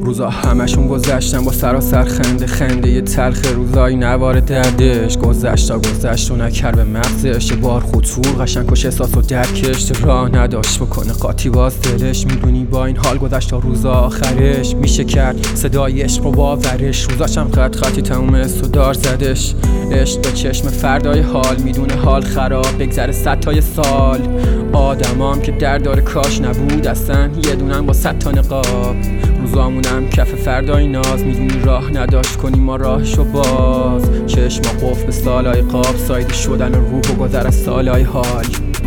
روزا همشون گذشتن با سراسر خنده یه تلخ روزایی نوار دردش گذشت و نکر به مغزش. یه بار خطور قشنگ کش احساس و درکش راه نداشت بکنه قاطی باز دلش. میدونی با این حال گذشت تا روزا آخرش میشه کرد صدای عشق رو باورش. روزاشم خطی تموم استودار زدش. عشق به چشم فردای حال میدونه حال خراب بگذره 100 تا سال. آدمام که در داره کاش نبود اصلا یه دونن با 100 تا نقاب. روزامونم کف فردای ناز میدونی راه نداشت کنیم ما راهشو باز. چشما قفل به سالای قاب سایدی شدن روح و گذر از سالای حال.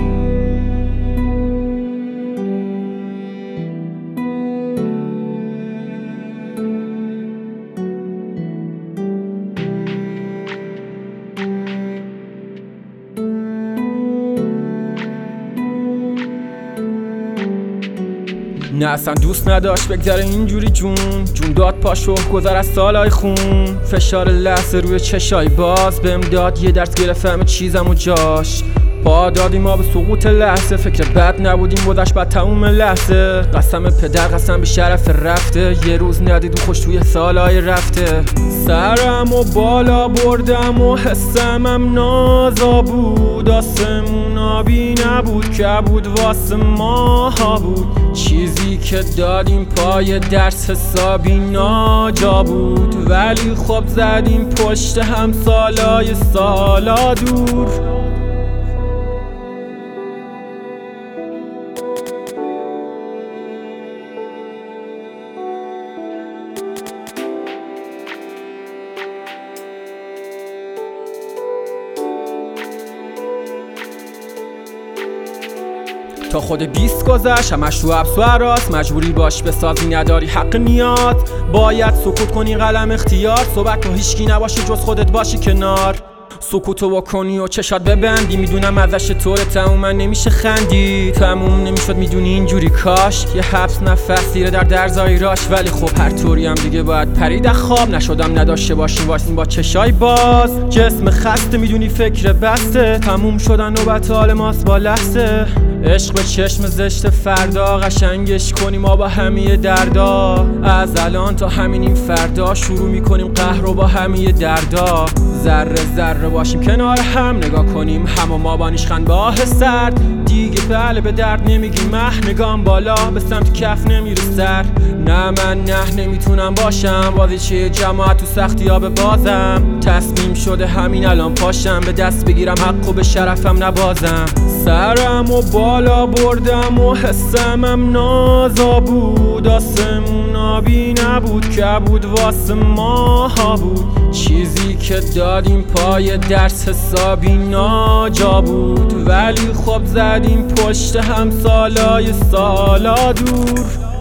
نه اصلا دوست نداشت بگذره اینجوری جون داد پاشو گذر از سالای خون. فشار لحظه روی چشای باز بهم داد یه درس گرفت همه چیزم و جاش. پا دادیم ما به سقوط لحظه فکر بد نبودیم گذشت بعد تموم لحظه. قسم پدر قسم به شرف رفته یه روز ندید خوش توی سالای رفته. سرم و بالا بردم و حسمم نازا بود. آسمون آبی نبود که بود واسه ماها بود. چیزی که دادیم پای درس حسابی ناجا بود. ولی خب زدیم پشت هم سالای سالا دور. تا خود 20 گذشت همش تو حبس و حراس. مجبوری باش بسازی نداری حق نیاد. باید سکوت کنی قلم اختیار. صحبت تو هیچکی نباشه جز خودت باشی کنار. سکوتو بکنی و چشات ببندی. میدونم ازش طور تموم نمیشه خندی. تموم نمیشد میدونی اینجوری کاش. یه حبس نفس دیره در درزای راش. ولی خب هر طوری هم دیگه باید پرید خواب. نشدم نداشته باشیم واسیم با چشای باز. جسم خسته میدونی فکر بسته. تموم شدن نوبت حال ماست با لحظه. عشق به چشم زشت فردا قشنگش کنیم ما با همه دردا. از الان تا همین این فردا شروع میکنیم قهر و با همه دردا. ذره ذره باشیم کنار هم نگاه کنیم هم و ما با نیشخند به آه سرد. دیگه بله به درد نمیگیم نگام بالا به سمت کف نمیره سر. نه من نمیتونم باشم بازیچه جماعت تو سختی ها به بازم. تصمیم شده همین الان پاشم به دست بگیرم حق و به شرفم نبازم. سرم و بالا بردم و حسمم نازا بود. آسمون آبی نبود که بود واسه ماها بود. چیزی که دادیم پای درس حسابی ناجا بود. ولی خب زدیم پشت هم سالای سالا دور.